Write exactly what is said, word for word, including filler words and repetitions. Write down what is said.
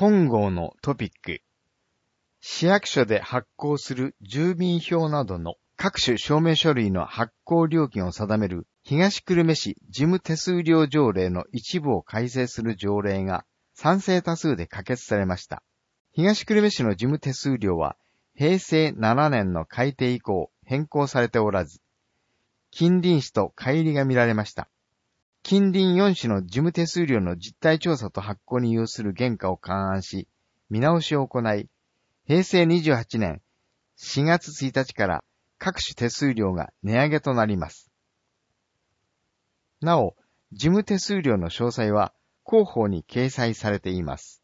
今号のトピック。市役所で発行する住民票などの各種証明書類の発行料金を定める東久留米市事務手数料条例の一部を改正する条例が賛成多数で可決されました。東久留米市の事務手数料はへいせいななねんの改定以降変更されておらず、近隣市と乖離が見られました。近隣よん市の事務手数料の実態調査と発行に要する原価を勘案し、見直しを行い、へいせいにじゅうはちねんしがつついたちから各種手数料が値上げとなります。なお、事務手数料の詳細は広報に掲載されています。